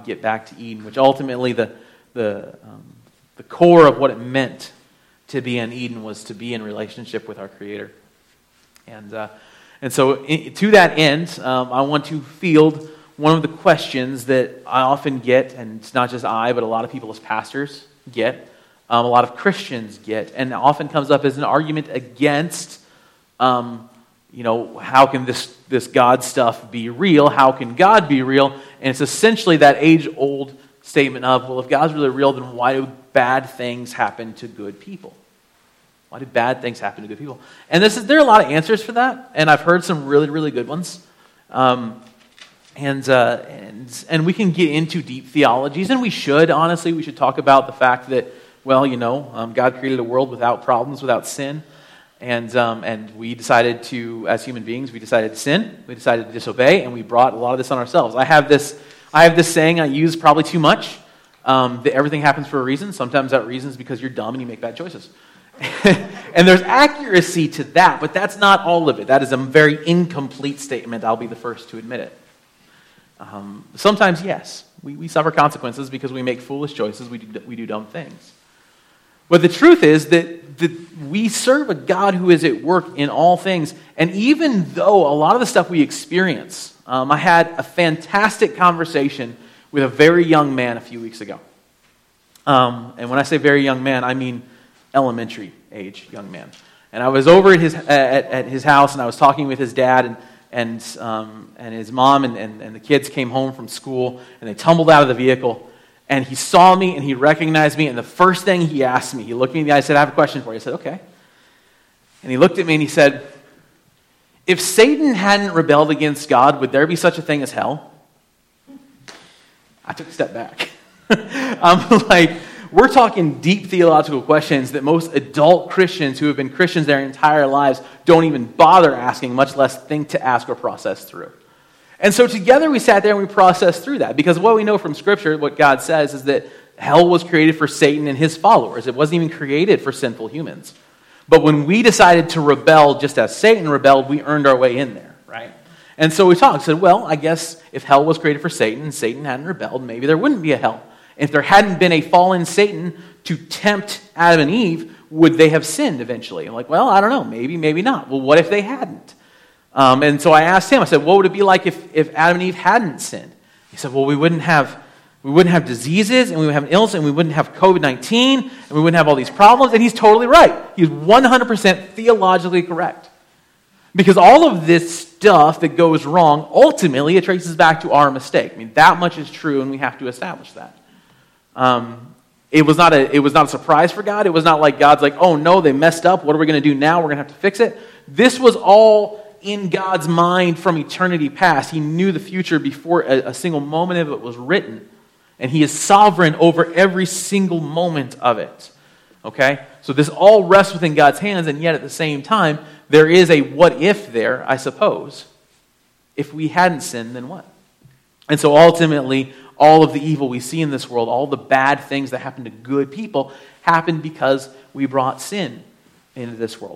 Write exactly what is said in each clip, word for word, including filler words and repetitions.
get back to Eden, which ultimately the the um, the core of what it meant to be in Eden was to be in relationship with our Creator. And uh, and so in, to that end, um, I want to field one of the questions that I often get, and it's not just I, but a lot of people as pastors get, um, a lot of Christians get, and it often comes up as an argument against, um, you know, how can this, this God stuff be real? How can God be real? And it's essentially that age-old statement of, well, if God's really real, then why do bad things happen to good people? Why do bad things happen to good people? And this is there are a lot of answers for that, and I've heard some really, really good ones. Um, and, uh, and and we can get into deep theologies, and we should, honestly. We should talk about the fact that, well, you know, um, God created a world without problems, without sin, and um, and we decided to, as human beings, we decided to sin, we decided to disobey, and we brought a lot of this on ourselves. I have this, I have this saying I use probably too much, um, that everything happens for a reason. Sometimes that reason is because you're dumb and you make bad choices. And there's accuracy to that, but that's not all of it. That is a very incomplete statement. I'll be the first to admit it. Um, sometimes, yes, we, we suffer consequences because we make foolish choices. We do, we do dumb things. But the truth is that, that we serve a God who is at work in all things. And even though a lot of the stuff we experience, um, I had a fantastic conversation with a very young man a few weeks ago. Um, and when I say very young man, I mean elementary age young man. And I was over at his at, at his house, and I was talking with his dad and and um, and his mom, and, and, and the kids came home from school, and they tumbled out of the vehicle, and he saw me, and he recognized me, and the first thing he asked me, he looked me in the eye and said, I have a question for you. I said, okay. And he looked at me, and he said, if Satan hadn't rebelled against God, would there be such a thing as hell? I took a step back. I'm like, we're talking deep theological questions that most adult Christians who have been Christians their entire lives don't even bother asking, much less think to ask or process through. And so together we sat there and we processed through that, because what we know from Scripture, what God says, is that hell was created for Satan and his followers. It wasn't even created for sinful humans. But when we decided to rebel just as Satan rebelled, we earned our way in there, right? And so we talked, said, well, I guess if hell was created for Satan and Satan hadn't rebelled, maybe there wouldn't be a hell. If there hadn't been a fallen Satan to tempt Adam and Eve, would they have sinned eventually? I'm like, well, I don't know. Maybe, maybe not. Well, what if they hadn't? Um, and so I asked him, I said, what would it be like if, if Adam and Eve hadn't sinned? He said, well, we wouldn't have we wouldn't have diseases, and we would have an illness, and we wouldn't have covid nineteen, and we wouldn't have all these problems. And he's totally right. He's one hundred percent theologically correct. Because all of this stuff that goes wrong, ultimately, it traces back to our mistake. I mean, that much is true, and we have to establish that. Um, it was not a it was not a surprise for God. It was not like God's like, oh no, they messed up. What are we going to do now? We're going to have to fix it. This was all in God's mind from eternity past. He knew the future before a, a single moment of it was written. And He is sovereign over every single moment of it. Okay? So this all rests within God's hands, and yet at the same time, there is a what if there, I suppose. If we hadn't sinned, then what? And so ultimately, all of the evil we see in this world, all the bad things that happen to good people, happened because we brought sin into this world.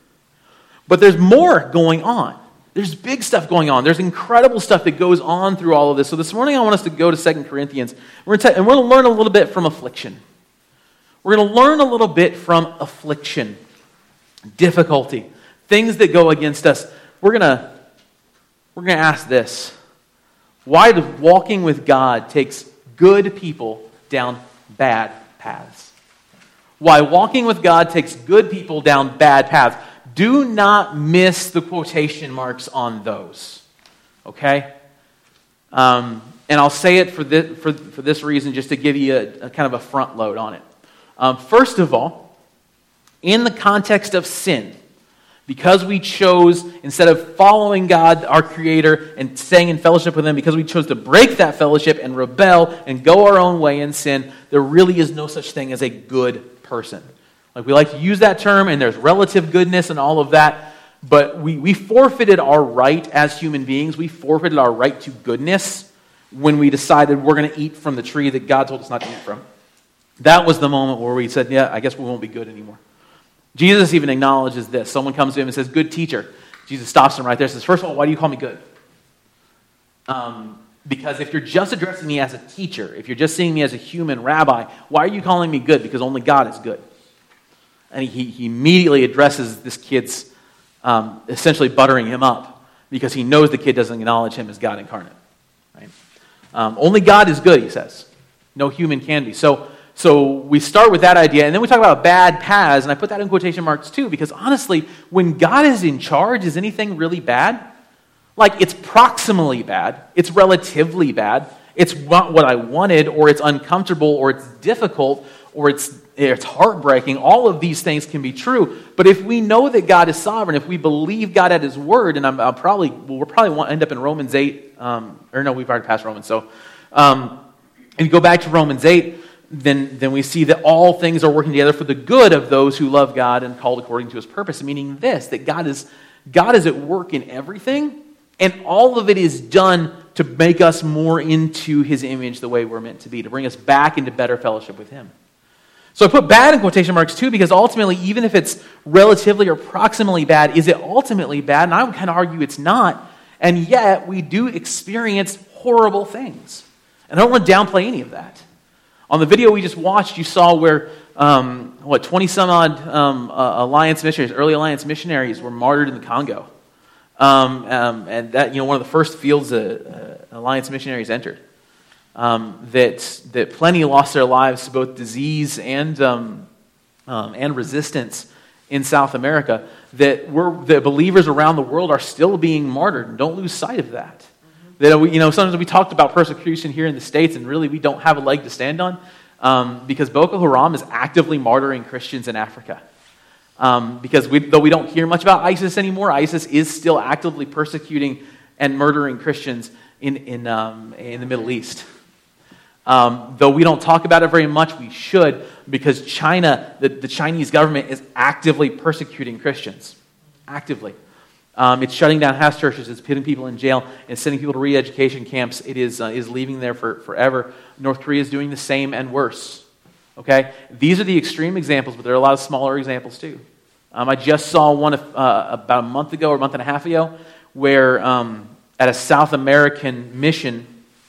But there's more going on. There's big stuff going on. There's incredible stuff that goes on through all of this. So this morning I want us to go to Second Corinthians. We're going to, and we're going to learn a little bit from affliction. We're going to learn a little bit from affliction, difficulty, things that go against us. We're going to, we're going to ask this. Why does walking with God takes good people down bad paths? Why walking with God takes good people down bad paths. Do not miss the quotation marks on those. Okay? Um, and I'll say it for this, for, for this reason, just to give you a, a kind of a front load on it. Um, first of all, in the context of sin, because we chose, instead of following God, our Creator, and staying in fellowship with Him, because we chose to break that fellowship and rebel and go our own way in sin, there really is no such thing as a good person. Like, we like to use that term, and there's relative goodness and all of that, but we, we forfeited our right as human beings. We forfeited our right to goodness when we decided we're going to eat from the tree that God told us not to eat from. That was the moment where we said, yeah, I guess we won't be good anymore. Jesus even acknowledges this. Someone comes to him and says, good teacher. Jesus stops him right there and says, first of all, why do you call me good? Um, Because if you're just addressing me as a teacher, if you're just seeing me as a human rabbi, why are you calling me good? Because only God is good. And he, he immediately addresses this kid's um, essentially buttering him up because he knows the kid doesn't acknowledge him as God incarnate. Right? Um, only God is good, he says. No human can be. So, so we start with that idea, and then we talk about bad paths, and I put that in quotation marks too, because honestly, when God is in charge, is anything really bad? Like, it's proximally bad, it's relatively bad, it's not what I wanted, or it's uncomfortable, or it's difficult, or it's it's heartbreaking. All of these things can be true, but if we know that God is sovereign, if we believe God at His word, and I'm, I'll probably we'll probably want to end up in Romans eight, um, or no, we've already passed Romans. So, um, if you go back to Romans eight, then then we see that all things are working together for the good of those who love God and called according to His purpose. Meaning this, that God is God is at work in everything. And all of it is done to make us more into His image the way we're meant to be, to bring us back into better fellowship with Him. So I put bad in quotation marks too, because ultimately, even if it's relatively or proximally bad, is it ultimately bad? And I would kind of argue it's not. And yet, we do experience horrible things. And I don't want to downplay any of that. On the video we just watched, you saw where, um, what, twenty some odd um, uh, Alliance missionaries, early Alliance missionaries were martyred in the Congo. Um, um, and that, you know, one of the first fields uh, uh, Alliance missionaries entered. Um, that that plenty lost their lives to both disease and um, um, and resistance in South America. That we're the believers around the world are still being martyred, and don't lose sight of that. Mm-hmm. That we, you know, sometimes we talked about persecution here in the States, and really we don't have a leg to stand on um, because Boko Haram is actively martyring Christians in Africa. Um, because we, though we don't hear much about ISIS anymore, ISIS is still actively persecuting and murdering Christians in in, um, in the Middle East. Um, though we don't talk about it very much, we should, because China, the, the Chinese government is actively persecuting Christians. Actively. Um, it's shutting down house churches, it's putting people in jail, and sending people to re-education camps. It is, uh, is leaving there for forever. North Korea is doing the same and worse. Okay? These are the extreme examples, but there are a lot of smaller examples too. Um, I just saw one uh, about a month ago or a month and a half ago where um, at a South American mission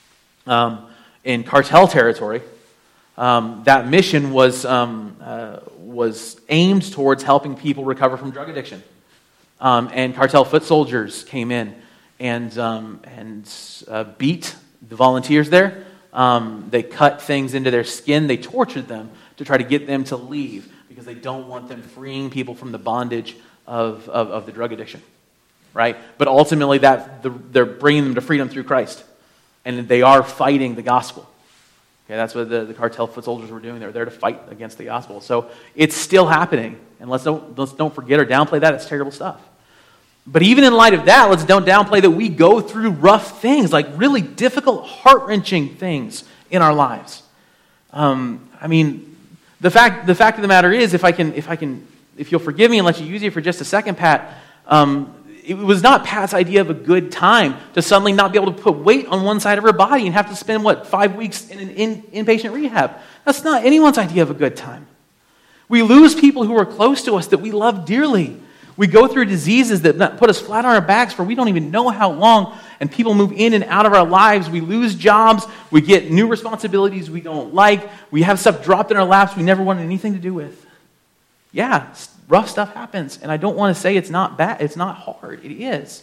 um, in cartel territory, um, that mission was um, uh, was aimed towards helping people recover from drug addiction. Um, and cartel foot soldiers came in and um, and uh, beat the volunteers there. Um, they cut things into their skin. They tortured them to try to get them to leave because they don't want them freeing people from the bondage of, of, of the drug addiction, right? But ultimately, that the, they're bringing them to freedom through Christ, and they are fighting the gospel. Okay, that's what the, the cartel foot soldiers were doing. They were there to fight against the gospel. So it's still happening, and let's don't let's don't forget or downplay that. It's terrible stuff. But even in light of that, let's don't downplay that we go through rough things, like really difficult, heart-wrenching things in our lives. Um, I mean, the fact the fact of the matter is, if I can, if I can, if you'll forgive me and let you use it for just a second, Pat, um, it was not Pat's idea of a good time to suddenly not be able to put weight on one side of her body and have to spend, what, five weeks in an in, inpatient rehab. That's not anyone's idea of a good time. We lose people who are close to us that we love dearly. We go through diseases that put us flat on our backs for we don't even know how long, and people move in and out of our lives. We lose jobs. We get new responsibilities we don't like. We have stuff dropped in our laps we never wanted anything to do with. Yeah, rough stuff happens, and I don't want to say it's not bad. It's not hard. It is.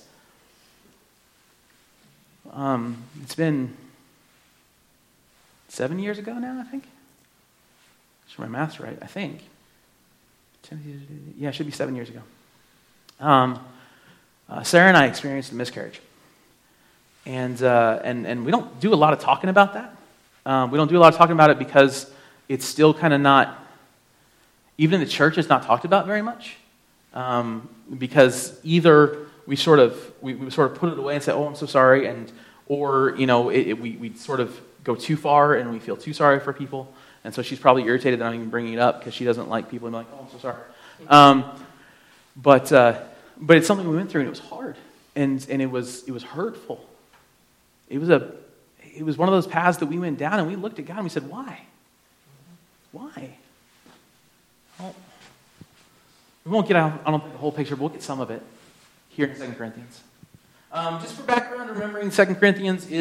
Um, it's been seven years ago now, I think. Sure, my math's right. I think. Yeah, it should be seven years ago. Um, uh, Sarah and I experienced a miscarriage, and uh, and and we don't do a lot of talking about that. Um, we don't do a lot of talking about it because it's still kind of not, even in the church, it's not talked about very much. Um, because either we sort of we, we sort of put it away and say, "Oh, I'm so sorry," and or you know it, it, we we sort of go too far and we feel too sorry for people, and so she's probably irritated that I'm even bringing it up because she doesn't like people and be like, "Oh, I'm so sorry." Um, But uh, but it's something we went through, and it was hard, and and it was it was hurtful. It was a it was one of those paths that we went down, and we looked at God and we said, "Why? Why?" Well, we won't get out. I don't think the whole picture, but we'll get some of it here in Second Corinthians. Um, just for background, remembering Second Corinthians is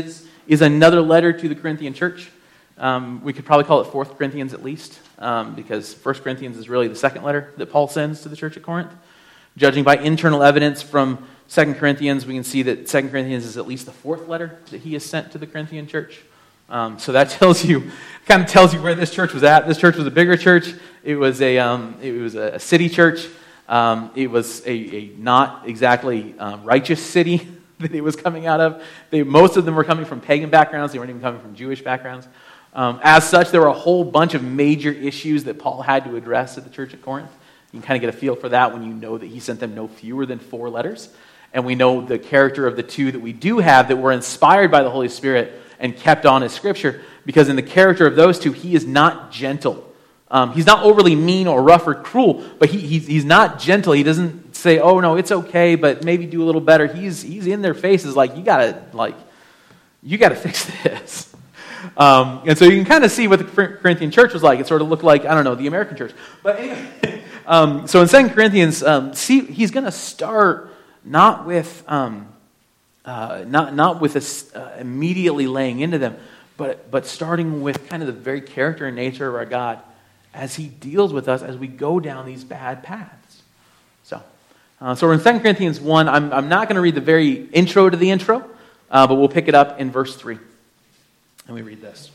is another letter to the Corinthian church. Um, we could probably call it Fourth Corinthians at least, um, because First Corinthians is really the second letter that Paul sends to the church at Corinth. Judging by internal evidence from Second Corinthians, we can see that Second Corinthians is at least the fourth letter that he has sent to the Corinthian church. Um, so that tells you, kind of tells you where this church was at. This church was a bigger church. It was a, um, it was a city church. Um, it was a, a not exactly um, righteous city that it was coming out of. They, most of them were coming from pagan backgrounds. They weren't even coming from Jewish backgrounds. Um, as such, there were a whole bunch of major issues that Paul had to address at the church at Corinth. You can kind of get a feel for that when you know that he sent them no fewer than four letters. And we know the character of the two that we do have that were inspired by the Holy Spirit and kept on as Scripture, because in the character of those two, he is not gentle. Um, he's not overly mean or rough or cruel, but he, he's, he's not gentle. He doesn't say, oh, no, it's okay, but maybe do a little better. He's he's in their faces like, you gotta, like, you gotta fix this. Um, and so you can kind of see what the Corinthian church was like. It sort of looked like, I don't know, the American church. But anyway, um, so in Second Corinthians, um, see, he's going to start not with... Um, Uh, not not with us uh, immediately laying into them, but but starting with kind of the very character and nature of our God as he deals with us as we go down these bad paths. So, uh, so we're in Second Corinthians one. I'm, I'm not going to read the very intro to the intro, uh, but we'll pick it up in verse three. And we read this.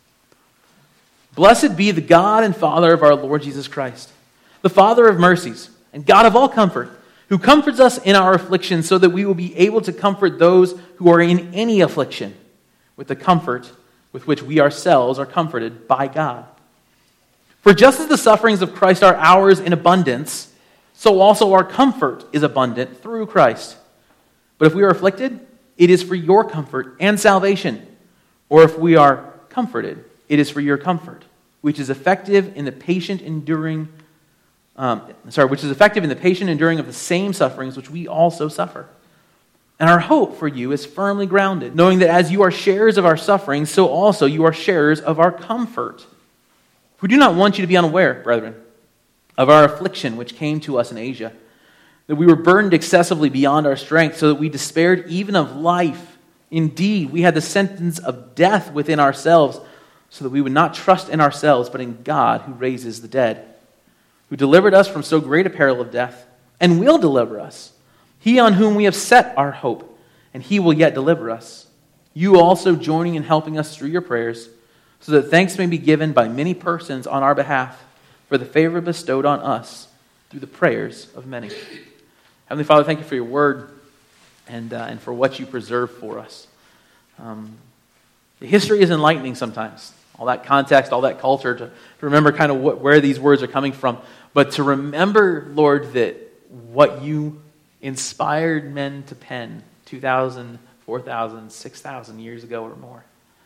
Blessed be the God and Father of our Lord Jesus Christ, the Father of mercies and God of all comfort, who comforts us in our affliction so that we will be able to comfort those who are in any affliction with the comfort with which we ourselves are comforted by God. For just as the sufferings of Christ are ours in abundance, so also our comfort is abundant through Christ. But if we are afflicted, it is for your comfort and salvation. Or if we are comforted, it is for your comfort, which is effective in the patient enduring Um, sorry, which is effective in the patient enduring of the same sufferings which we also suffer. And our hope for you is firmly grounded, knowing that as you are sharers of our sufferings, so also you are sharers of our comfort. We do not want you to be unaware, brethren, of our affliction which came to us in Asia, that we were burdened excessively beyond our strength, so that we despaired even of life. Indeed, we had the sentence of death within ourselves, so that we would not trust in ourselves, but in God who raises the dead, who delivered us from so great a peril of death, and will deliver us. He on whom we have set our hope, and he will yet deliver us. You also joining and helping us through your prayers, so that thanks may be given by many persons on our behalf for the favor bestowed on us through the prayers of many. Heavenly Father, thank you for your word and, uh, and for what you preserve for us. Um, the history is enlightening sometimes. All that context, all that culture, to, to remember kind of what, where these words are coming from. But to remember, Lord, that what you inspired men to pen two thousand, four thousand, six thousand years ago or more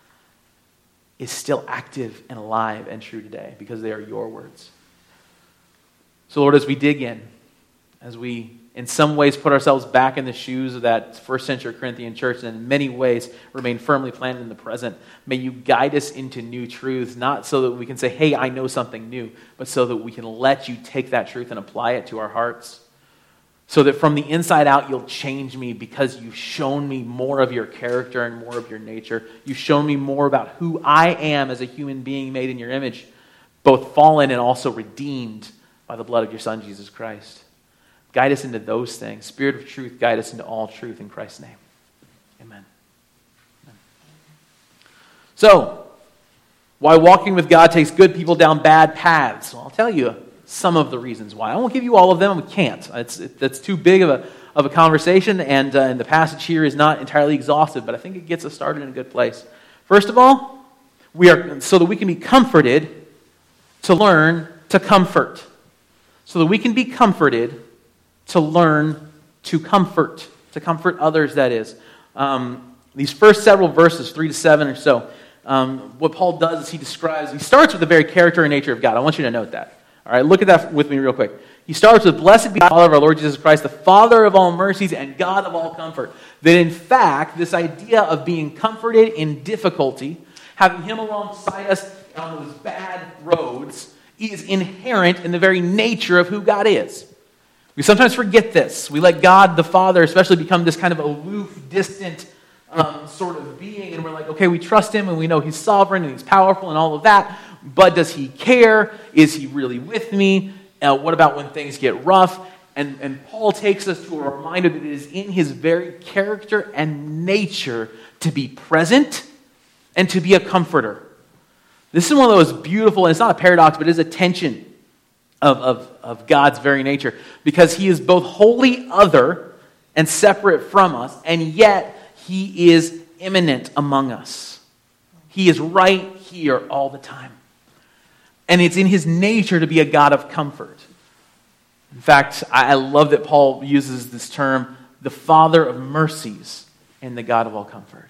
is still active and alive and true today because they are your words. So, Lord, as we dig in, as we in some ways put ourselves back in the shoes of that first century Corinthian church and in many ways remain firmly planted in the present, may you guide us into new truths, not so that we can say, hey, I know something new, but so that we can let you take that truth and apply it to our hearts. So that from the inside out, you'll change me because you've shown me more of your character and more of your nature. You've shown me more about who I am as a human being made in your image, both fallen and also redeemed by the blood of your Son, Jesus Christ. Guide us into those things. Spirit of truth, guide us into all truth in Christ's name. Amen. Amen. So, why walking with God takes good people down bad paths? Well, I'll tell you some of the reasons why. I won't give you all of them. We can't. It's it, that's too big of a of a conversation, and, uh, and the passage here is not entirely exhaustive, but I think it gets us started in a good place. First of all, we are so that we can be comforted to learn to comfort. So that we can be comforted to learn to comfort, to comfort others, that is. Um, these first several verses, three to seven or so, um, what Paul does is he describes, he starts with the very character and nature of God. I want you to note that. All right, look at that with me real quick. He starts with, blessed be the Father of our Lord Jesus Christ, the Father of all mercies and God of all comfort. That in fact, this idea of being comforted in difficulty, having him alongside us on those bad roads, is inherent in the very nature of who God is. We sometimes forget this. We let God the Father especially become this kind of aloof, distant, um, sort of being, and we're like, okay, we trust him, and we know he's sovereign, and he's powerful, and all of that, but does he care? Is he really with me? Uh, what about when things get rough? And, and Paul takes us to a reminder that it is in his very character and nature to be present and to be a comforter. This is one of those beautiful, and it's not a paradox, but it is a tension of, of, of God's very nature, because he is both wholly other and separate from us, and yet he is immanent among us. He is right here all the time. And it's in his nature to be a God of comfort. In fact, I love that Paul uses this term, the Father of mercies and the God of all comfort.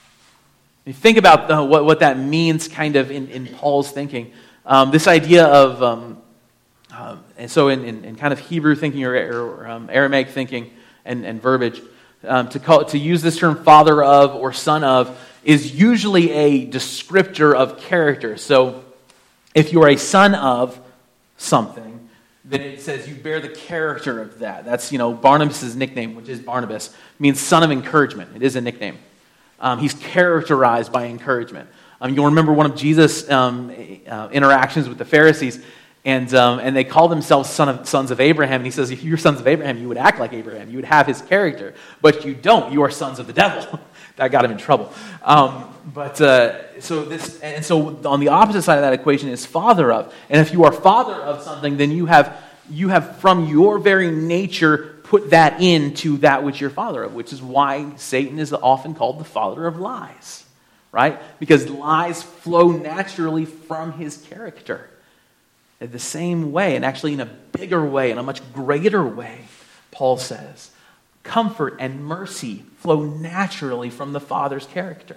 You think about the, what, what that means kind of in, in Paul's thinking. Um, this idea of, um, um, and so in, in, in kind of Hebrew thinking or, or um, Aramaic thinking and, and verbiage, um, to call to use this term father of or son of is usually a descriptor of character. So if you are a son of something, then it says you bear the character of that. That's, you know, Barnabas' nickname, which is Barnabas, means son of encouragement. It is a nickname. Um, he's characterized by encouragement. Um, you'll remember one of Jesus' um, uh, interactions with the Pharisees, and um, and they call themselves son of, sons of Abraham. And he says, if you're sons of Abraham, you would act like Abraham. You would have his character. But you don't. You are sons of the devil. That got him in trouble. Um, but uh, so this, and so on the opposite side of that equation is father of. And if you are father of something, then you have you have from your very nature put that into that which you're father of, which is why Satan is often called the father of lies, right? Because lies flow naturally from his character. In the same way, and actually in a bigger way, in a much greater way, Paul says, comfort and mercy flow naturally from the Father's character.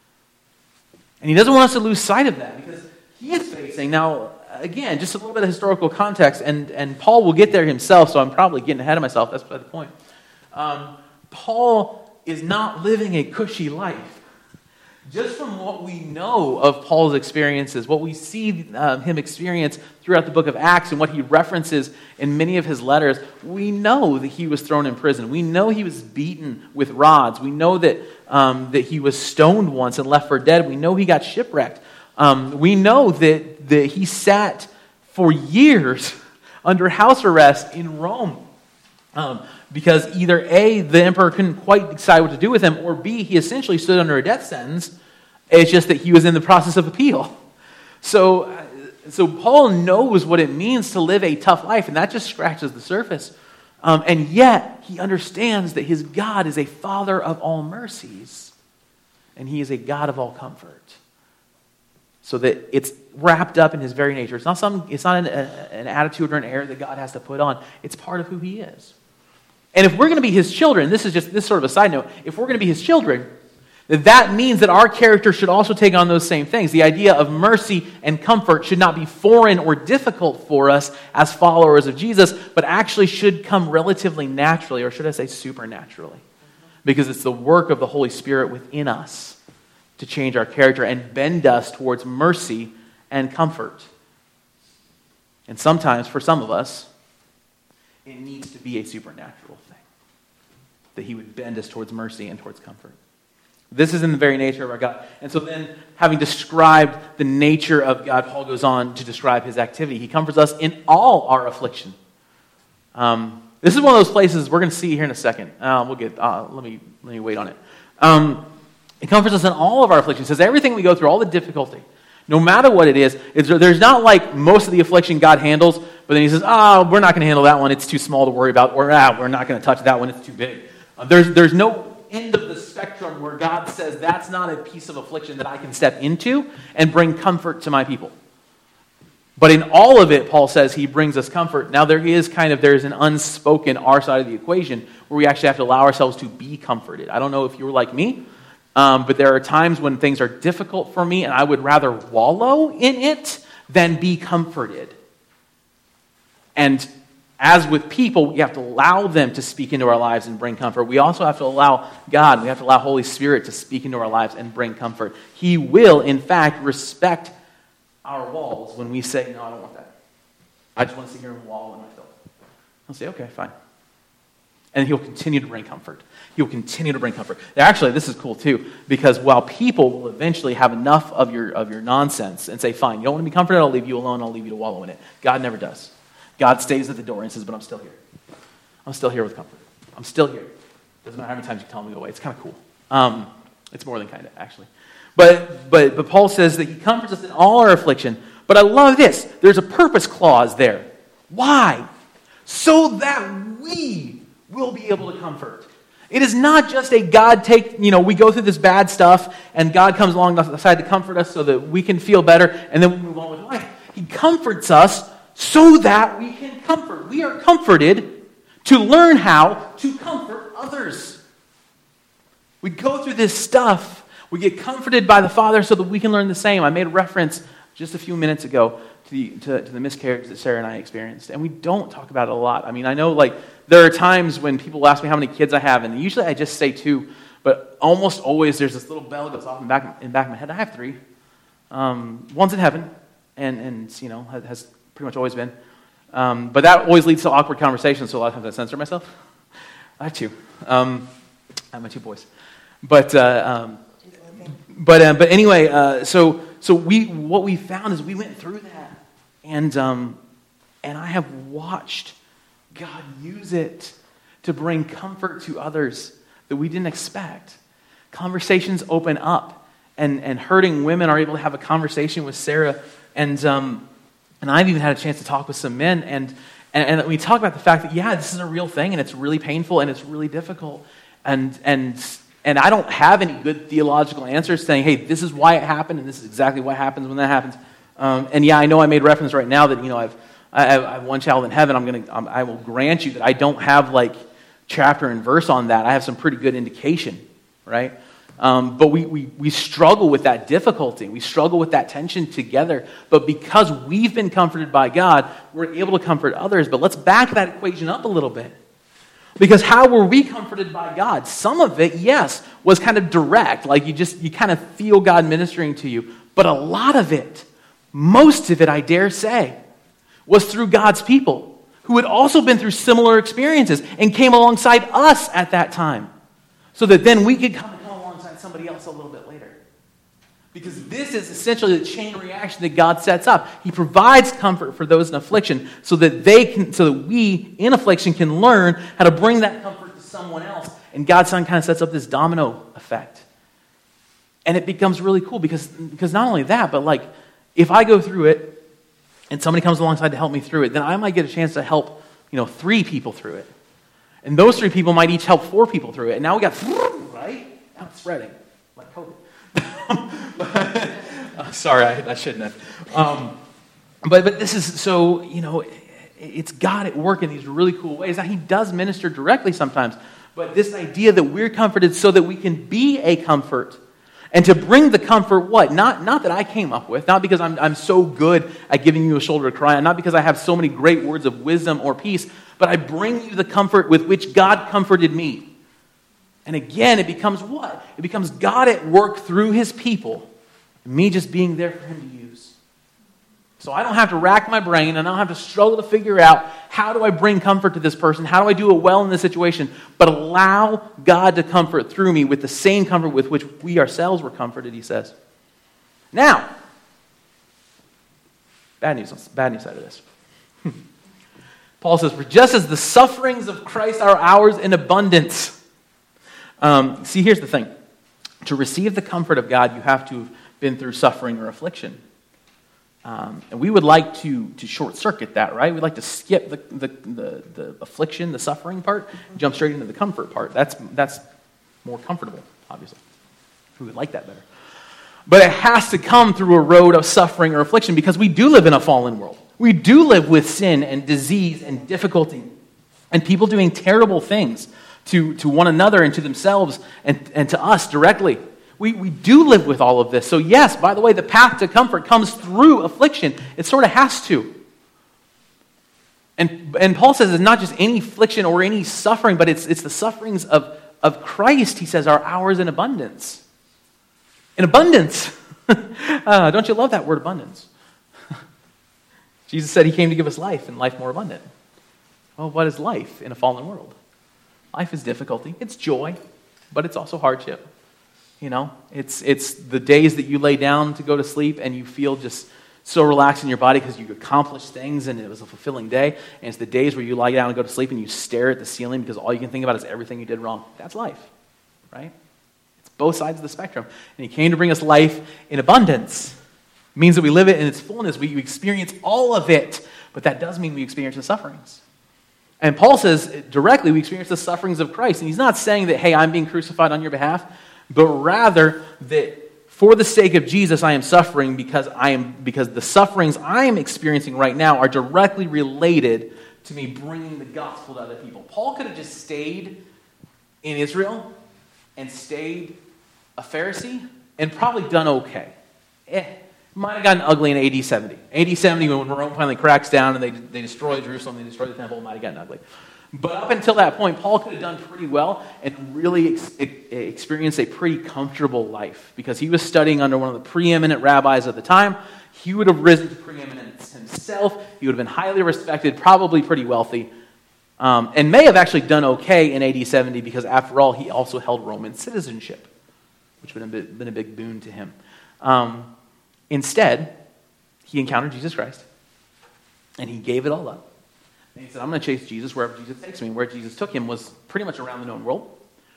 And he doesn't want us to lose sight of that, because he is facing, now, again, just a little bit of historical context, and, and Paul will get there himself, so I'm probably getting ahead of myself. That's by the point. Um, Paul is not living a cushy life. Just from what we know of Paul's experiences, what we see um, him experience throughout the book of Acts and what he references in many of his letters, we know that he was thrown in prison. We know he was beaten with rods. We know that, um, that he was stoned once and left for dead. We know he got shipwrecked. Um, we know that, that he sat for years under house arrest in Rome. Um, because either A, the emperor couldn't quite decide what to do with him, or B, he essentially stood under a death sentence. It's just that he was in the process of appeal. So, so Paul knows what it means to live a tough life, and that just scratches the surface. Um, and yet, he understands that his God is a Father of all mercies, and he is a God of all comfort. So that it's wrapped up in his very nature. It's not some. It's not an, a, an attitude or an air that God has to put on. It's part of who he is. And if we're going to be his children, this is just this sort of a side note, if we're going to be his children, that means that our character should also take on those same things. The idea of mercy and comfort should not be foreign or difficult for us as followers of Jesus, but actually should come relatively naturally, or should I say supernaturally? Because it's the work of the Holy Spirit within us to change our character and bend us towards mercy and comfort. And sometimes, for some of us, it needs to be a supernatural thing. That he would bend us towards mercy and towards comfort. This is in the very nature of our God. And so then, having described the nature of God, Paul goes on to describe his activity. He comforts us in all our affliction. Um, this is one of those places we're going to see here in a second. Uh, we'll get. Uh, let me let me wait on it. Um, he comforts us in all of our affliction. He says everything we go through, all the difficulty, no matter what it is, it's, there's not like most of the affliction God handles, but then he says, oh, we're not going to handle that one. It's too small to worry about. Or ah, we're not going to touch that one. It's too big. Uh, there's there's no end of the spectrum where God says that's not a piece of affliction that I can step into and bring comfort to my people. But in all of it, Paul says he brings us comfort. Now there is kind of, there's an unspoken our side of the equation where we actually have to allow ourselves to be comforted. I don't know if you're like me, um, but there are times when things are difficult for me and I would rather wallow in it than be comforted. And as with people, we have to allow them to speak into our lives and bring comfort. We also have to allow God, we have to allow Holy Spirit to speak into our lives and bring comfort. He will, in fact, respect our walls when we say, no, I don't want that. I just want to sit here and wallow in my filth. I'll say, okay, fine. And he'll continue to bring comfort. He'll continue to bring comfort. Actually, this is cool too, because while people will eventually have enough of your of your nonsense and say, fine, you don't want to be comforted, I'll leave you alone, I'll leave you to wallow in it. God never does. God stays at the door and says, but I'm still here. I'm still here with comfort. I'm still here. Doesn't matter how many times you tell me to go away. It's kind of cool. Um, it's more than kind of, actually. But, but, but Paul says that he comforts us in all our affliction. But I love this. There's a purpose clause there. Why? So that we will be able to comfort. It is not just a God take, you know, we go through this bad stuff and God comes along the side to comfort us so that we can feel better and then we move on with life. He comforts us so that we can comfort. We are comforted to learn how to comfort others. We go through this stuff. We get comforted by the Father so that we can learn the same. I made a reference just a few minutes ago to the, to, to the miscarriage that Sarah and I experienced. And we don't talk about it a lot. I mean, I know like there are times when people ask me how many kids I have, and usually I just say two, but almost always there's this little bell that goes off in the back, in the back of my head. I have three. Um, one's in heaven, and, and you know, has pretty much always been. Um, but that always leads to awkward conversations, so a lot of times I censor myself. I have two. Um, I have my two boys. But uh, um, but uh, but anyway, uh, so so we what we found is we went through that, and um, and I have watched God use it to bring comfort to others that we didn't expect. Conversations open up, and and hurting women are able to have a conversation with Sarah, and um, and I've even had a chance to talk with some men, and and, and we talk about the fact that yeah, this is a real thing, and it's really painful, and it's really difficult, and and. And I don't have any good theological answers saying, hey, this is why it happened, and this is exactly what happens when that happens. Um, and yeah, I know I made reference right now that, you know, I've I have, I have one child in heaven. I'm gonna um, I will grant you that I don't have like chapter and verse on that. I have some pretty good indication, right? Um, but we, we we struggle with that difficulty. We struggle with that tension together. But because we've been comforted by God, we're able to comfort others. But let's back that equation up a little bit. Because how were we comforted by God? Some of it, yes, was kind of direct. Like you just, you kind of feel God ministering to you. But a lot of it, most of it, I dare say, was through God's people who had also been through similar experiences and came alongside us at that time. So that then we could come, come alongside somebody else a little bit later. Because this is essentially the chain reaction that God sets up. He provides comfort for those in affliction so that they can, so that we in affliction can learn how to bring that comfort to someone else. And God's Son kind of sets up this domino effect. And it becomes really cool because, because not only that, but like if I go through it and somebody comes alongside to help me through it, then I might get a chance to help, you know, three people through it. And those three people might each help four people through it. And now we got, right? Now it's spreading like COVID. uh, sorry, I, I shouldn't have. Um, but but this is so, you know, it's God at work in these really cool ways. Now, He does minister directly sometimes, but this idea that we're comforted so that we can be a comfort and to bring the comfort, what? Not, not that I came up with, not because I'm, I'm so good at giving you a shoulder to cry on, not because I have so many great words of wisdom or peace, but I bring you the comfort with which God comforted me. And again, it becomes what? It becomes God at work through His people, and me just being there for Him to use. So I don't have to rack my brain, and I don't have to struggle to figure out how do I bring comfort to this person, how do I do it well in this situation, but allow God to comfort through me with the same comfort with which we ourselves were comforted, he says. Now, bad news, bad news side of this. Paul says, for just as the sufferings of Christ are ours in abundance. Um, see, here's the thing. To receive the comfort of God, you have to have been through suffering or affliction. Um, and we would like to, to short-circuit that, right? We'd like to skip the, the, the, the affliction, the suffering part, jump straight into the comfort part. That's, that's more comfortable, obviously. We would like that better. But it has to come through a road of suffering or affliction because we do live in a fallen world. We do live with sin and disease and difficulty and people doing terrible things to, to one another and to themselves and, and to us directly. We, we do live with all of this. So yes, by the way, the path to comfort comes through affliction. It sort of has to. And, and Paul says it's not just any affliction or any suffering, but it's, it's the sufferings of, of Christ, he says, are ours in abundance. In abundance. uh, don't you love that word abundance? Jesus said he came to give us life and life more abundant. Well, what is life in a fallen world? Life is difficulty. It's joy, but it's also hardship. You know, it's it's the days that you lay down to go to sleep and you feel just so relaxed in your body because you accomplished things and it was a fulfilling day. And it's the days where you lie down and go to sleep and you stare at the ceiling because all you can think about is everything you did wrong. That's life, right? It's both sides of the spectrum. And he came to bring us life in abundance. It means that we live it in its fullness. We experience all of it, but that does mean we experience the sufferings. And Paul says directly we experience the sufferings of Christ. And he's not saying that, hey, I'm being crucified on your behalf, but rather that for the sake of Jesus, I am suffering because I am because the sufferings I am experiencing right now are directly related to me bringing the gospel to other people. Paul could have just stayed in Israel and stayed a Pharisee and probably done okay. Eh, might have gotten ugly in A D seventy. A D seventy, when Rome finally cracks down and they they destroy Jerusalem, they destroy the temple, it might have gotten ugly. But up until that point, Paul could have done pretty well and really ex- experienced a pretty comfortable life because he was studying under one of the preeminent rabbis of the time. He would have risen to preeminence himself. He would have been highly respected, probably pretty wealthy, um, and may have actually done okay in A D seventy because, after all, he also held Roman citizenship, which would have been a big boon to him. Um, instead, he encountered Jesus Christ, and he gave it all up. And he said, I'm going to chase Jesus wherever Jesus takes me. And where Jesus took him was pretty much around the known world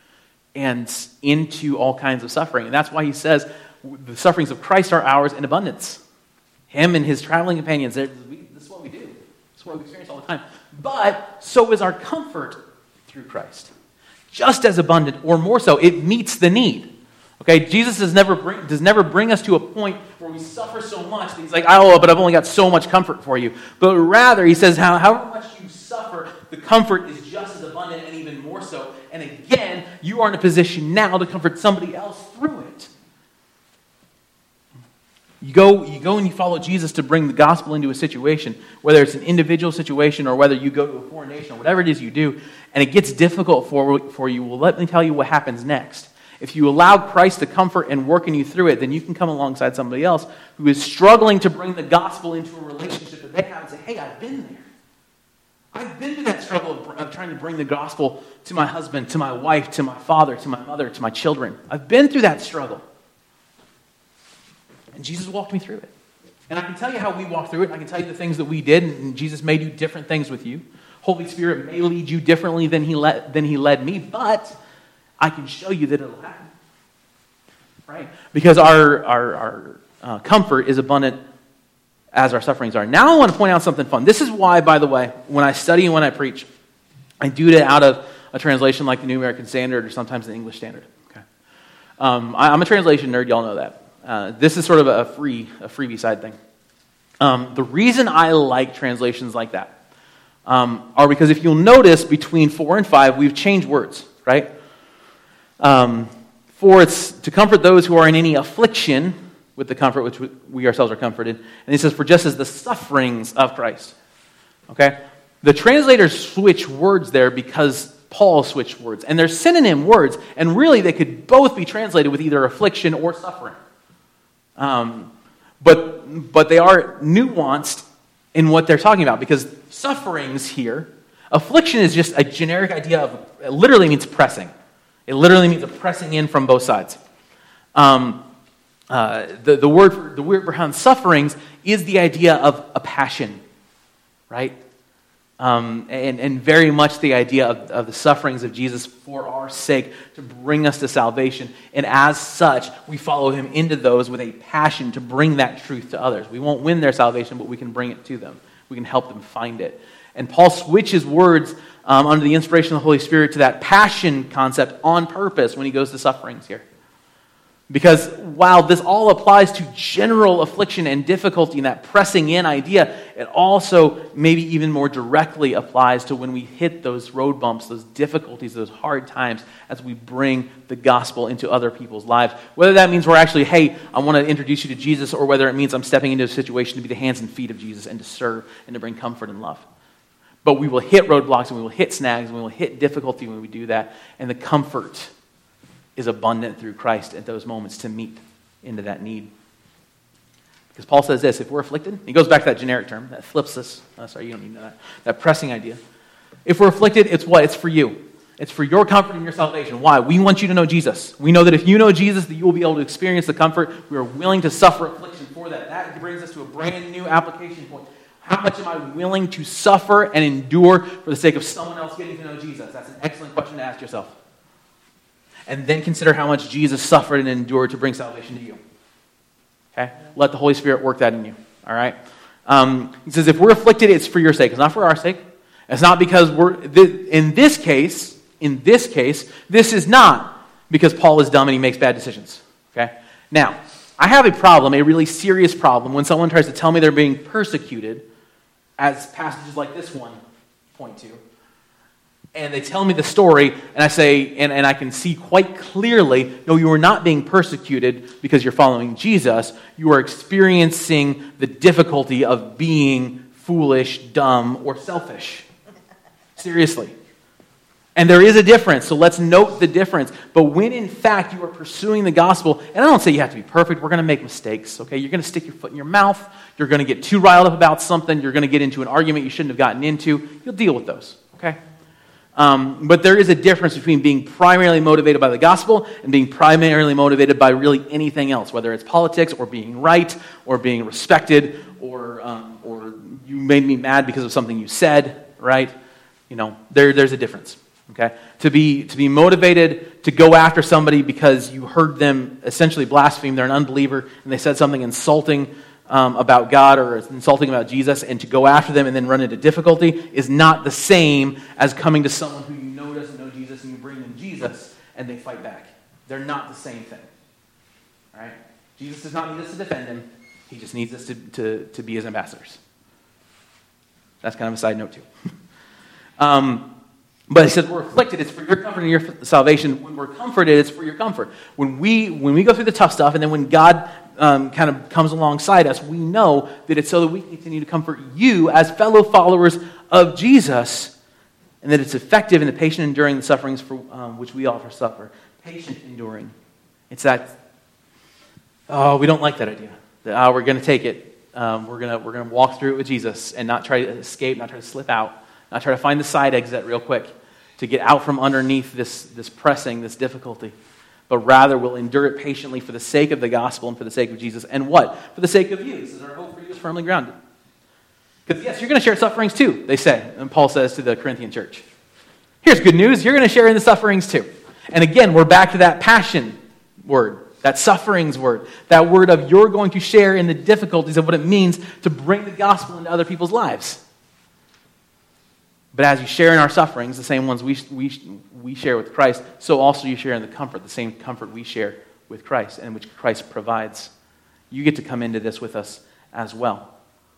and into all kinds of suffering. And that's why he says the sufferings of Christ are ours in abundance. Him and his traveling companions, this is what we do. This is what we experience all the time. But so is our comfort through Christ. Just as abundant, or more so, it meets the need. Okay, Jesus does never bring, does never bring us to a point where we suffer so much that he's like, oh, but I've only got so much comfort for you. But rather, he says, how, however much you suffer, the comfort is just as abundant and even more so. And again, you are in a position now to comfort somebody else through it. You go, you go and you follow Jesus to bring the gospel into a situation, whether it's an individual situation or whether you go to a foreign nation or whatever it is you do, and it gets difficult for, for you. Well, let me tell you what happens next. If you allow Christ to comfort and work in you through it, then you can come alongside somebody else who is struggling to bring the gospel into a relationship that they have and say, hey, I've been there. I've been to that struggle of, of trying to bring the gospel to my husband, to my wife, to my father, to my mother, to my children. I've been through that struggle. And Jesus walked me through it. And I can tell you how we walked through it. I can tell you the things that we did, and Jesus may do different things with you. Holy Spirit may lead you differently than he led, than he led me, but I can show you that it'll happen, right? Because our our, our uh, comfort is abundant as our sufferings are. Now I want to point out something fun. This is why, by the way, when I study and when I preach, I do it out of a translation like the New American Standard or sometimes the English Standard. Okay, um, I, I'm a translation nerd. Y'all know that. Uh, this is sort of a free a freebie side thing. Um, the reason I like translations like that um, are because if you'll notice, between four and five, we've changed words, right? Um, for it's to comfort those who are in any affliction with the comfort which we ourselves are comforted. And he says, for just as the sufferings of Christ. Okay? The translators switch words there because Paul switched words. And they're synonym words. And really they could both be translated with either affliction or suffering. Um, but, but they are nuanced in what they're talking about. Because sufferings here, affliction is just a generic idea of, it literally means pressing. It literally means a pressing in from both sides. Um, uh, the, the, word for, the word behind sufferings is the idea of a passion, right? Um, and, and very much the idea of, of the sufferings of Jesus for our sake to bring us to salvation. And as such, we follow him into those with a passion to bring that truth to others. We won't win their salvation, but we can bring it to them. We can help them find it. And Paul switches words Um, under the inspiration of the Holy Spirit to that passion concept on purpose when he goes to sufferings here. Because while this all applies to general affliction and difficulty and that pressing in idea, it also maybe even more directly applies to when we hit those road bumps, those difficulties, those hard times as we bring the gospel into other people's lives. Whether that means we're actually, hey, I want to introduce you to Jesus, or whether it means I'm stepping into a situation to be the hands and feet of Jesus and to serve and to bring comfort and love. But we will hit roadblocks and we will hit snags and we will hit difficulty when we do that. And the comfort is abundant through Christ at those moments to meet into that need. Because Paul says this, if we're afflicted, he goes back to that generic term, that flips this. Oh, sorry, you don't need to know that. That pressing idea. If we're afflicted, it's what? It's for you. It's for your comfort and your salvation. Why? We want you to know Jesus. We know that if you know Jesus, that you will be able to experience the comfort. We are willing to suffer affliction for that. That brings us to a brand new application point. How much am I willing to suffer and endure for the sake of someone else getting to know Jesus? That's an excellent question to ask yourself. And then consider how much Jesus suffered and endured to bring salvation to you. Okay? Let the Holy Spirit work that in you. All right? Um, he says, if we're afflicted, it's for your sake. It's not for our sake. It's not because we're, in this case, in this case, this is not because Paul is dumb and he makes bad decisions. Okay? Now, I have a problem, a really serious problem, when someone tries to tell me they're being persecuted, as passages like this one point to, and they tell me the story, and I say, and, and I can see quite clearly, no, you are not being persecuted because you're following Jesus. You are experiencing the difficulty of being foolish, dumb, or selfish. Seriously. And there is a difference, so let's note the difference. But when in fact you are pursuing the gospel, and I don't say you have to be perfect, we're going to make mistakes, okay? You're going to stick your foot in your mouth, you're going to get too riled up about something, you're going to get into an argument you shouldn't have gotten into. You'll deal with those, okay? Um, but there is a difference between being primarily motivated by the gospel and being primarily motivated by really anything else, whether it's politics or being right or being respected or um, or you made me mad because of something you said, right? You know, there there's a difference. Okay, to be to be motivated to go after somebody because you heard them essentially blaspheme, they're an unbeliever, and they said something insulting um, about God or insulting about Jesus, and to go after them and then run into difficulty is not the same as coming to someone who you know doesn't know Jesus and you bring them Jesus and they fight back. They're not the same thing. All right? Jesus does not need us to defend him. He just needs us to, to, to be his ambassadors. That's kind of a side note too. um, But he says we're afflicted, it's for your comfort and your salvation. When we're comforted, it's for your comfort. When we when we go through the tough stuff, and then when God um, kind of comes alongside us, we know that it's so that we can continue to comfort you as fellow followers of Jesus, and that it's effective in the patient enduring the sufferings for um, which we offer suffer. Patient enduring. It's that, oh, we don't like that idea. That, oh, we're going to take it. Um, we're going to we're going to walk through it with Jesus and not try to escape, not try to slip out, not try to find the side exit real quick, to get out from underneath this, this pressing, this difficulty, but rather we'll endure it patiently for the sake of the gospel and for the sake of Jesus. And what? For the sake of you. This is our hope for you is firmly grounded. Because yes, you're going to share sufferings too, they say, and Paul says to the Corinthian church. Here's good news, you're going to share in the sufferings too. And again, we're back to that passion word, that sufferings word, that word of you're going to share in the difficulties of what it means to bring the gospel into other people's lives. But as you share in our sufferings, the same ones we, we, we share with Christ, so also you share in the comfort, the same comfort we share with Christ and which Christ provides. You get to come into this with us as well.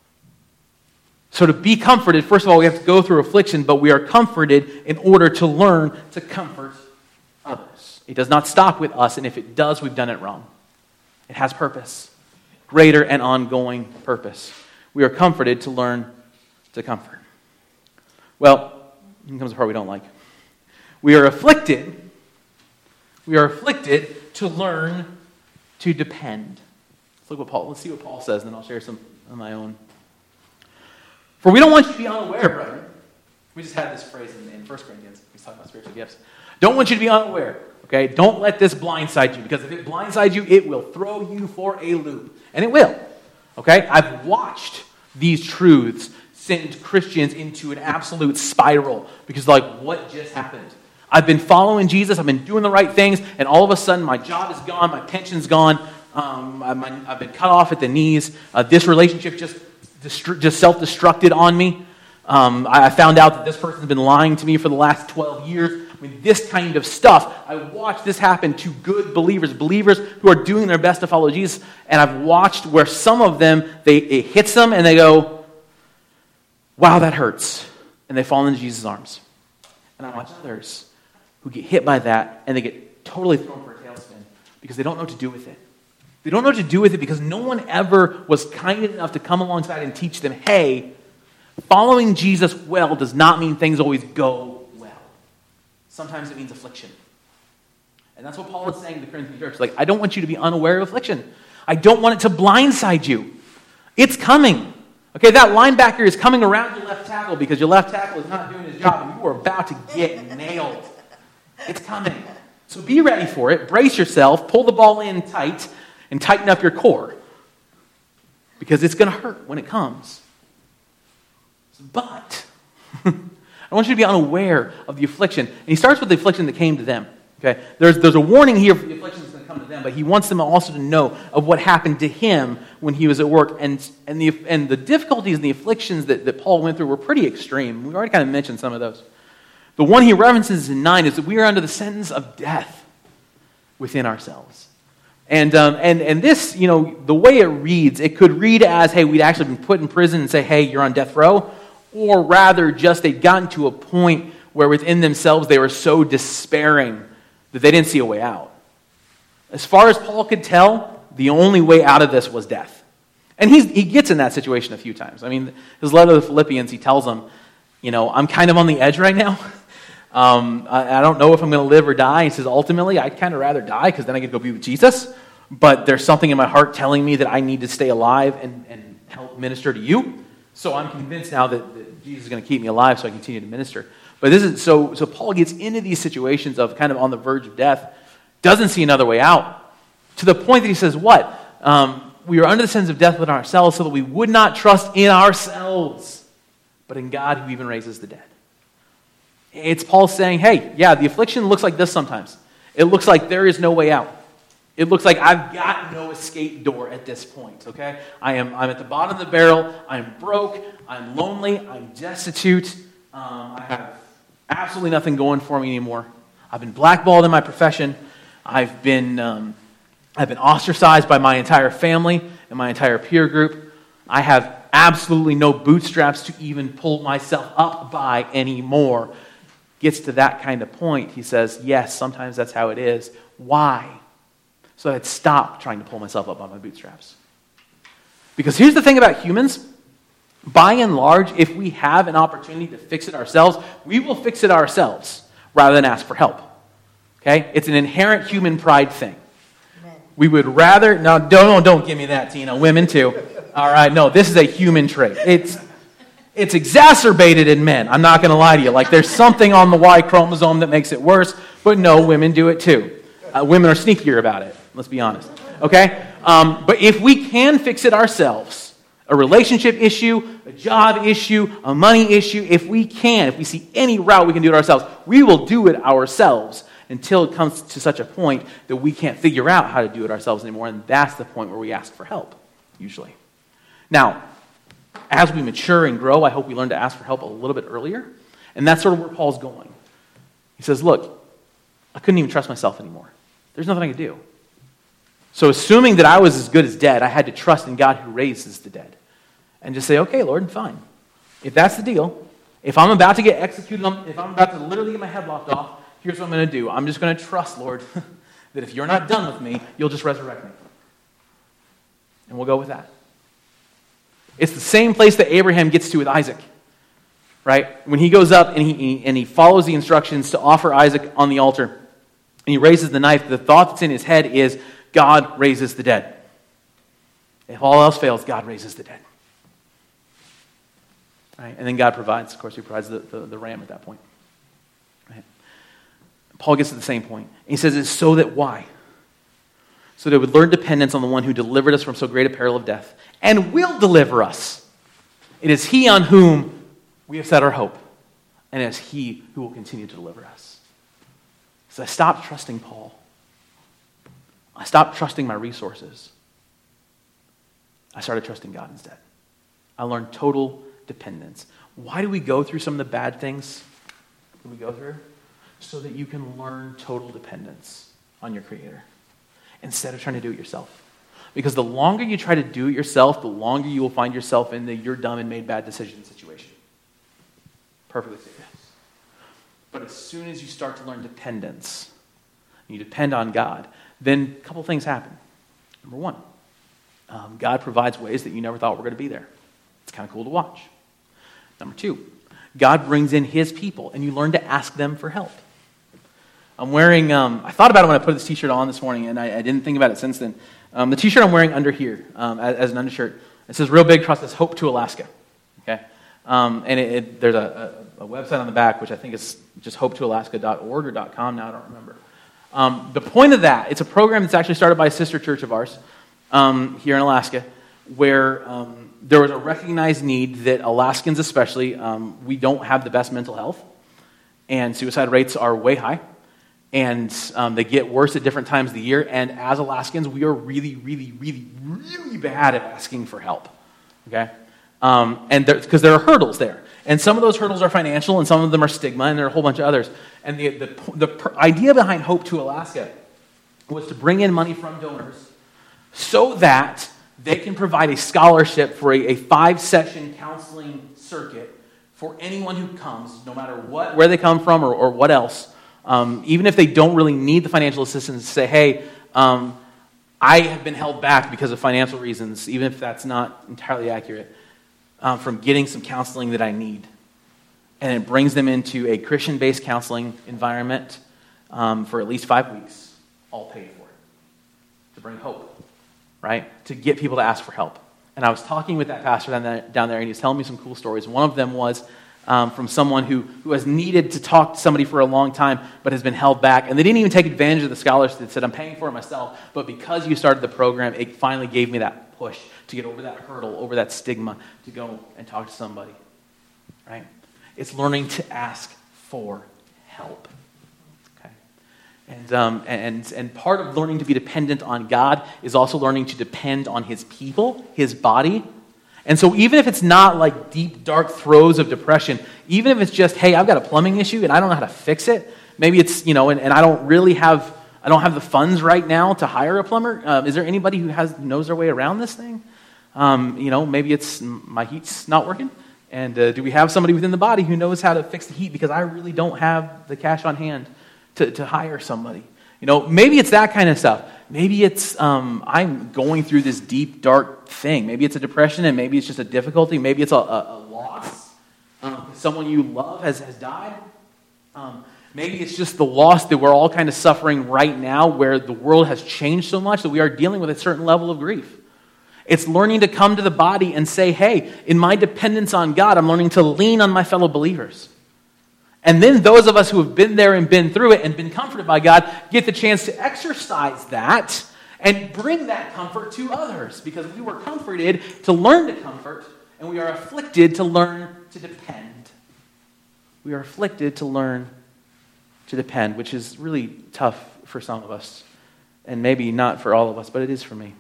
So to be comforted, first of all, we have to go through affliction, but we are comforted in order to learn to comfort others. It does not stop with us, and if it does, we've done it wrong. It has purpose, greater and ongoing purpose. We are comforted to learn to comfort. Well, here comes the part we don't like. We are afflicted. We are afflicted to learn to depend. Let's look what Paul. Let's see what Paul says, and then I'll share some of my own. For we don't want you to be unaware, brethren. We just had this phrase in, in First Corinthians. He's talking about spiritual gifts. Don't want you to be unaware. Okay, don't let this blindside you, because if it blindsides you, it will throw you for a loop, and it will. Okay, I've watched these truths send Christians into an absolute spiral because, like, what just happened? I've been following Jesus, I've been doing the right things, and all of a sudden my job is gone, my pension's gone, um, I'm, I've been cut off at the knees, uh, this relationship just, destru- just self-destructed on me. Um, I found out that this person's been lying to me for the last twelve years. I mean, this kind of stuff. I watched this happen to good believers, believers who are doing their best to follow Jesus, and I've watched where some of them, they it hits them and they go, wow, that hurts. And they fall into Jesus' arms. And I watch others who get hit by that and they get totally thrown for a tailspin because they don't know what to do with it. They don't know what to do with it because no one ever was kind enough to come alongside and teach them, hey, following Jesus well does not mean things always go well. Sometimes it means affliction. And that's what Paul is saying to the Corinthian church. Like, I don't want you to be unaware of affliction. I don't want it to blindside you. It's coming. Okay, that linebacker is coming around your left tackle because your left tackle is not doing his job and you are about to get nailed. It's coming. So be ready for it. Brace yourself. Pull the ball in tight and tighten up your core. Because it's going to hurt when it comes. But I want you to be unaware of the affliction. And he starts with the affliction that came to them. Okay, There's, there's a warning here for the affliction that's going to come to them, but he wants them also to know of what happened to him when he was at work. And, and, the, and the difficulties and the afflictions that, that Paul went through were pretty extreme. We've already kind of mentioned some of those. The one he references in nine is that we are under the sentence of death within ourselves. And, um, and, and this, you know, the way it reads, it could read as, hey, we'd actually been put in prison and say, hey, you're on death row. Or rather, just they'd gotten to a point where within themselves they were so despairing that they didn't see a way out. As far as Paul could tell, the only way out of this was death. And he's, he gets in that situation a few times. I mean, his letter to the Philippians, he tells them, you know, I'm kind of on the edge right now. Um, I, I don't know if I'm going to live or die. He says, ultimately, I'd kind of rather die because then I get to go be with Jesus. But there's something in my heart telling me that I need to stay alive and, and help minister to you. So I'm convinced now that, that Jesus is going to keep me alive so I continue to minister. But this is so, so Paul gets into these situations of kind of on the verge of death, doesn't see another way out, to the point that he says, what? Um, we are under the sentence of death within ourselves so that we would not trust in ourselves, but in God who even raises the dead. It's Paul saying, hey, yeah, the affliction looks like this sometimes. It looks like there is no way out. It looks like I've got no escape door at this point, okay? I am, I'm at the bottom of the barrel. I'm broke. I'm lonely. I'm destitute. Um, I have absolutely nothing going for me anymore. I've been blackballed in my profession. I've been, um, I've been ostracized by my entire family and my entire peer group. I have absolutely no bootstraps to even pull myself up by anymore. Gets to that kind of point, he says, yes, sometimes that's how it is. Why? So I'd stop trying to pull myself up by my bootstraps. Because here's the thing about humans. By and large, if we have an opportunity to fix it ourselves, we will fix it ourselves rather than ask for help. Okay? It's an inherent human pride thing. We would rather, no, don't, don't give me that, Tina. Women too. All right, no, this is a human trait. It's It's exacerbated in men. I'm not going to lie to you. Like there's something on the Y chromosome that makes it worse, but no, women do it too. Uh, women are sneakier about it. Let's be honest. Okay? Um, but if we can fix it ourselves, a relationship issue, a job issue, a money issue, if we can, if we see any route we can do it ourselves, we will do it ourselves until it comes to such a point that we can't figure out how to do it ourselves anymore, and that's the point where we ask for help, usually. Now, as we mature and grow, I hope we learn to ask for help a little bit earlier. And that's sort of where Paul's going. He says, look, I couldn't even trust myself anymore. There's nothing I could do. So assuming that I was as good as dead, I had to trust in God who raises the dead. And just say, okay, Lord, fine. If that's the deal, if I'm about to get executed, if I'm about to literally get my head lopped off, here's what I'm going to do. I'm just going to trust, Lord, that if you're not done with me, you'll just resurrect me. And we'll go with that. It's the same place that Abraham gets to with Isaac, right? When he goes up and he, and he follows the instructions to offer Isaac on the altar, and he raises the knife, the thought that's in his head is, God raises the dead. If all else fails, God raises the dead. Right? And then God provides. Of course, he provides the, the, the ram at that point. Right? Paul gets to the same point. And he says it's so that why? So that we would learn dependence on the one who delivered us from so great a peril of death and will deliver us. It is he on whom we have set our hope, and it is he who will continue to deliver us. So I stopped trusting Paul. I stopped trusting my resources. I started trusting God instead. I learned total dependence. Why do we go through some of the bad things that we go through? So that you can learn total dependence on your Creator instead of trying to do it yourself. Because the longer you try to do it yourself, the longer you will find yourself in the you're dumb and made bad decisions situation. Perfectly serious. But as soon as you start to learn dependence, and you depend on God, then a couple things happen. Number one, um, God provides ways that you never thought were going to be there. It's kind of cool to watch. Number two, God brings in his people, and you learn to ask them for help. I'm wearing, um, I thought about it when I put this t-shirt on this morning, and I, I didn't think about it since then. Um, the t-shirt I'm wearing under here, um, as, as an undershirt, it says real big across this, Hope to Alaska. Okay, Um, and it, it, there's a, a, a website on the back, which I think is just hope to alaska dot org or .com now, I don't remember. Um, the point of that, it's a program that's actually started by a sister church of ours um, here in Alaska, where um, there was a recognized need that Alaskans especially, um, we don't have the best mental health, and suicide rates are way high, and um, they get worse at different times of the year, and as Alaskans, we are really, really, really, really bad at asking for help, okay? Um, and because there, there are hurdles there. And some of those hurdles are financial, and some of them are stigma, and there are a whole bunch of others. And the, the, the idea behind Hope to Alaska was to bring in money from donors so that they can provide a scholarship for a, a five-session counseling circuit for anyone who comes, no matter what, where they come from or, or what else. Um, even if they don't really need the financial assistance, to say, hey, um, I have been held back because of financial reasons, even if that's not entirely accurate. Um, from getting some counseling that I need. And it brings them into a Christian-based counseling environment um, for at least five weeks, all paid for, to bring hope, right? To get people to ask for help. And I was talking with that pastor down there, down there and he was telling me some cool stories. One of them was um, from someone who, who has needed to talk to somebody for a long time, but has been held back. And they didn't even take advantage of the scholarship that said, I'm paying for it myself, but because you started the program, it finally gave me that push to get over that hurdle, over that stigma, to go and talk to somebody, right? It's learning to ask for help, okay? And, um, and, and part of learning to be dependent on God is also learning to depend on His people, His body. And so even if it's not like deep, dark throes of depression, even if it's just, hey, I've got a plumbing issue and I don't know how to fix it, maybe it's, you know, and, and I don't really have, I don't have the funds right now to hire a plumber. Um, is there anybody who has knows their way around this thing? Um, you know, maybe it's my heat's not working. And uh, do we have somebody within the body who knows how to fix the heat? Because I really don't have the cash on hand to, to hire somebody. You know, maybe it's that kind of stuff. Maybe it's um, I'm going through this deep, dark thing. Maybe it's a depression, and maybe it's just a difficulty. Maybe it's a, a, a loss. Um, someone you love has, has died. Um, maybe it's just the loss that we're all kind of suffering right now, where the world has changed so much that we are dealing with a certain level of grief. It's learning to come to the body and say, hey, in my dependence on God, I'm learning to lean on my fellow believers. And then those of us who have been there and been through it and been comforted by God get the chance to exercise that and bring that comfort to others, because we were comforted to learn to comfort, and we are afflicted to learn to depend. We are afflicted to learn to depend, which is really tough for some of us, and maybe not for all of us, but it is for me.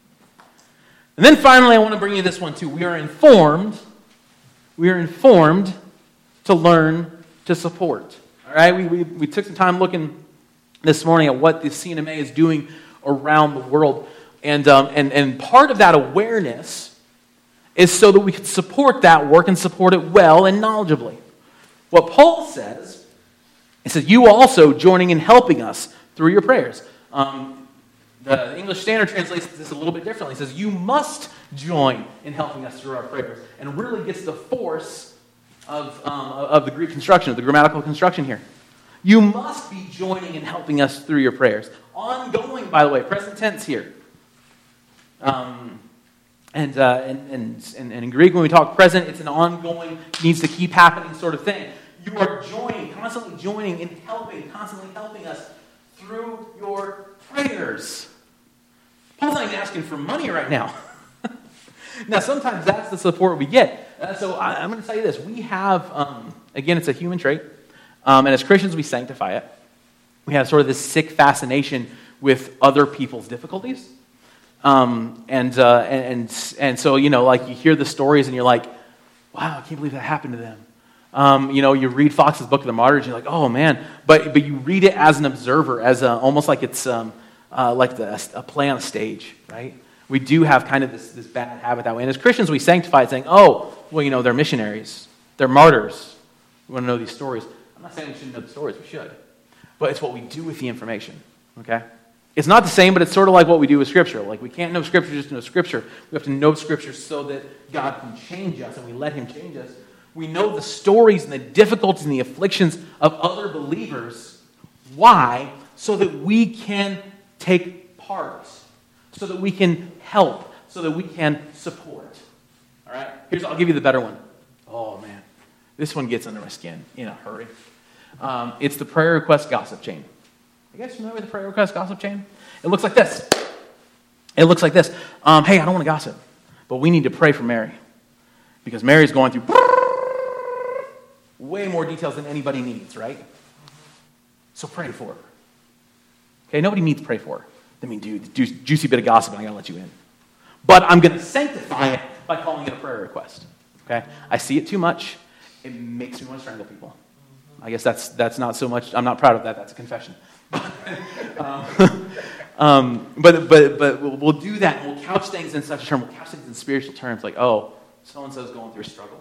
And then finally, I want to bring you this one too. We are informed, we are informed to learn to support. All right, we, we, we took some time looking this morning at what the C N M A is doing around the world. And, um, and, and part of that awareness is so that we can support that work and support it well and knowledgeably. What Paul says, he says, you also joining in helping us through your prayers. Um, The English Standard translates this a little bit differently. It says, you must join in helping us through our prayers. And really gets the force of, um, of the Greek construction, of the grammatical construction here. You must be joining in helping us through your prayers. Ongoing, by the way, present tense here. Um, and, uh, and, and, and, and in Greek, when we talk present, it's an ongoing, needs to keep happening sort of thing. You are joining, constantly joining and helping, constantly helping us through your prayers. Paul's not even asking for money right now. Now, sometimes that's the support we get. Uh, so I, I'm going to tell you this. We have, um, again, it's a human trait. Um, and as Christians, we sanctify it. We have sort of this sick fascination with other people's difficulties. Um, and, uh, and, and, and so, you know, like you hear the stories and you're like, wow, I can't believe that happened to them. Um, you know, you read Fox's Book of the Martyrs, you're like, oh man. But but you read it as an observer, as a, almost like it's um, uh, like the, a play on a stage, right? We do have kind of this, this bad habit that way. And as Christians, we sanctify it saying, oh, well, you know, they're missionaries. They're martyrs. We want to know these stories. I'm not saying we shouldn't know the stories. We should. But it's what we do with the information, okay? It's not the same, but it's sort of like what we do with Scripture. Like, we can't know Scripture just to know Scripture. We have to know Scripture so that God can change us, and we let Him change us. We know the stories and the difficulties and the afflictions of other believers. Why? So that we can take part. So that we can help. So that we can support. All right? Here's, I'll give you the better one. Oh, This one gets under my skin in a hurry. Um, it's the prayer request gossip chain. You guys familiar with the prayer request gossip chain? It looks like this. It looks like this. Um, hey, I don't want to gossip, but we need to pray for Mary because Mary's going through way more details than anybody needs, right? So pray for her. Okay, nobody needs to pray for her. I mean, dude, ju- juicy bit of gossip, and I gotta let you in. But I'm gonna sanctify it by calling it a prayer request. Okay, I see it too much. It makes me want to strangle people. I guess that's that's not so much. I'm not proud of that. That's a confession. um, um, but but but we'll, we'll do that. And we'll couch things in such a term. We'll couch things in spiritual terms, like, oh, so and so is going through a struggle.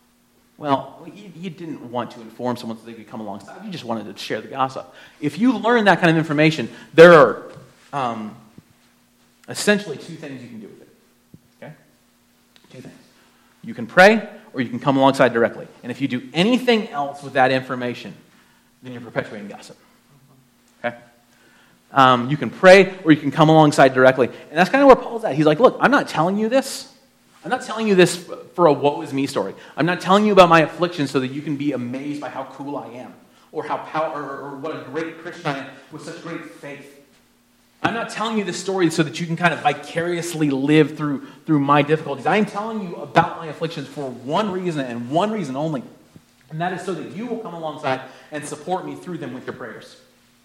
Well, you, you didn't want to inform someone so they could come alongside. You just wanted to share the gossip. If you learn that kind of information, there are um, essentially two things you can do with it. Okay? Two things. You can pray, or you can come alongside directly. And if you do anything else with that information, then you're perpetuating gossip. Okay? Um, you can pray, or you can come alongside directly. And that's kind of where Paul's at. He's like, look, I'm not telling you this. I'm not telling you this for a woe is me story. I'm not telling you about my affliction so that you can be amazed by how cool I am, or how power, or, or what a great Christian I am with such great faith. I'm not telling you this story so that you can kind of vicariously live through, through my difficulties. I am telling you about my afflictions for one reason and one reason only, and that is so that you will come alongside and support me through them with your prayers.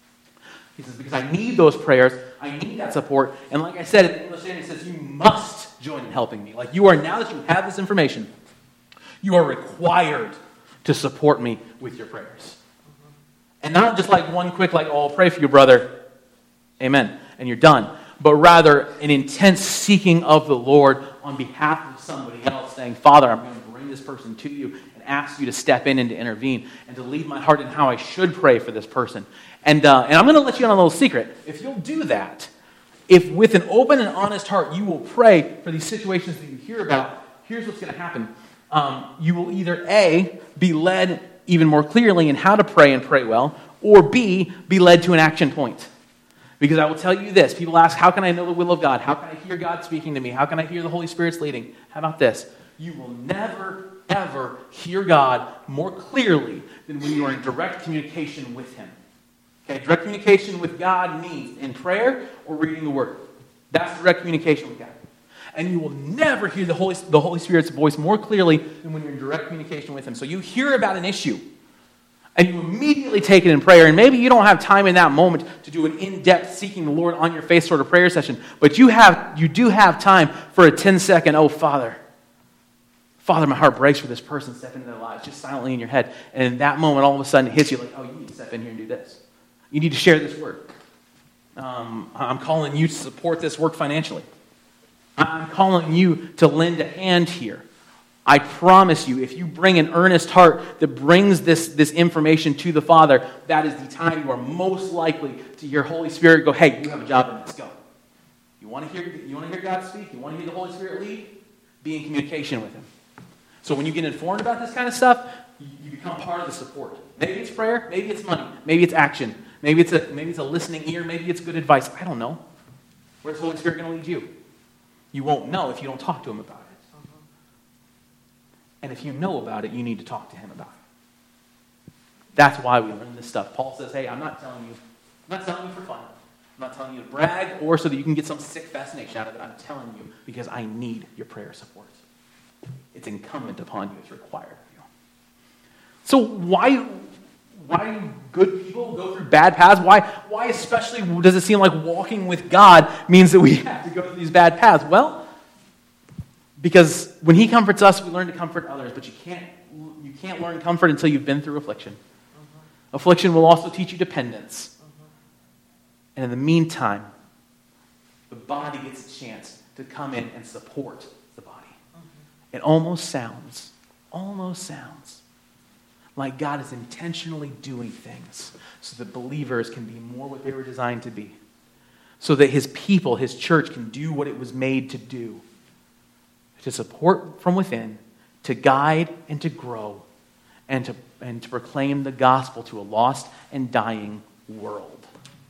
He says, because I need those prayers, I need that support, and like I said, in the English Standard, it says you must join in helping me. Like you are, now that you have this information, you are required to support me with your prayers. And not just like one quick, like, oh, I'll pray for you, brother. Amen. And you're done. But rather an intense seeking of the Lord on behalf of somebody else, saying, Father, I'm going to bring this person to you and ask you to step in and to intervene and to lead my heart in how I should pray for this person. And, uh, and I'm going to let you in on a little secret. If you'll do that, if with an open and honest heart you will pray for these situations that you hear about, here's what's going to happen. Um, you will either A, be led even more clearly in how to pray and pray well, or B, be led to an action point. Because I will tell you this, people ask, how can I know the will of God? How can I hear God speaking to me? How can I hear the Holy Spirit's leading? How about this? You will never, ever hear God more clearly than when you are in direct communication with Him. Okay, direct communication with God means in prayer or reading the Word. That's direct communication with God. And you will never hear the Holy, the Holy Spirit's voice more clearly than when you're in direct communication with Him. So you hear about an issue, and you immediately take it in prayer. And maybe you don't have time in that moment to do an in-depth seeking the Lord on your face sort of prayer session, but you have you do have time for a ten-second, oh, Father, Father, my heart breaks for this person. Step into their lives, just silently in your head. And in that moment, all of a sudden, it hits you like, oh, you need to step in here and do this. You need to share this work. Um, I'm calling you to support this work financially. I'm calling you to lend a hand here. I promise you, if you bring an earnest heart that brings this, this information to the Father, that is the time you are most likely to hear Holy Spirit go, hey, you have a job in this, go. You want to hear, you want to hear God speak? You want to hear the Holy Spirit lead? Be in communication with Him. So when you get informed about this kind of stuff, you become part of the support. Maybe it's prayer, maybe it's money, maybe it's action, maybe it's a maybe it's a listening ear, maybe it's good advice. I don't know. Where's the Holy Spirit going to lead you? You won't know if you don't talk to Him about it. And if you know about it, you need to talk to Him about it. That's why we learn this stuff. Paul says, hey, I'm not telling you, I'm not telling you for fun. I'm not telling you to brag or so that you can get some sick fascination out of it. I'm telling you because I need your prayer support. It's incumbent upon you. It's required of you. So why, why do good people go through bad paths? Why, why especially does it seem like walking with God means that we have to go through these bad paths? Well, because when He comforts us, we learn to comfort others. But you can't, you can't learn comfort until you've been through affliction. Uh-huh. Affliction will also teach you dependence. Uh-huh. And in the meantime, the body gets a chance to come in and support the body. Uh-huh. It almost sounds, almost sounds like God is intentionally doing things so that believers can be more what they were designed to be. So that His people, His church, can do what it was made to do. To support from within, to guide and to grow, and to, and to proclaim the gospel to a lost and dying world.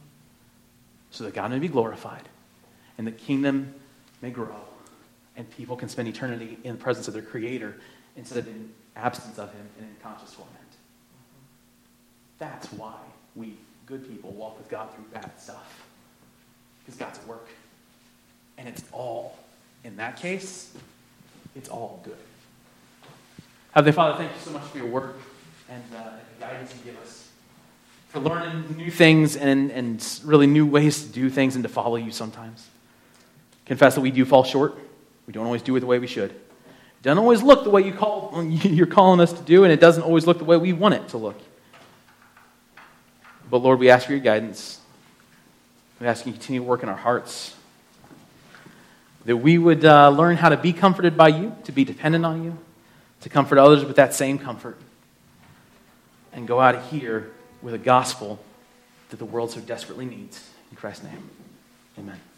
So that God may be glorified, and the kingdom may grow, and people can spend eternity in the presence of their Creator instead of in absence of him and in conscious torment. That's why we, good people, walk with God through bad stuff. Because God's at work. And it's all, in that case, it's all good. Heavenly Father, thank you so much for your work and uh, the guidance you give us. For learning new things and, and really new ways to do things and to follow you sometimes. Confess that we do fall short. We don't always do it the way we should. It doesn't always look the way you call, you're calling us to do, and it doesn't always look the way we want it to look. But Lord, we ask for your guidance. We ask you to continue to work in our hearts. That we would uh, learn how to be comforted by you, to be dependent on you, to comfort others with that same comfort. And go out of here with a gospel that the world so desperately needs. In Christ's name, amen.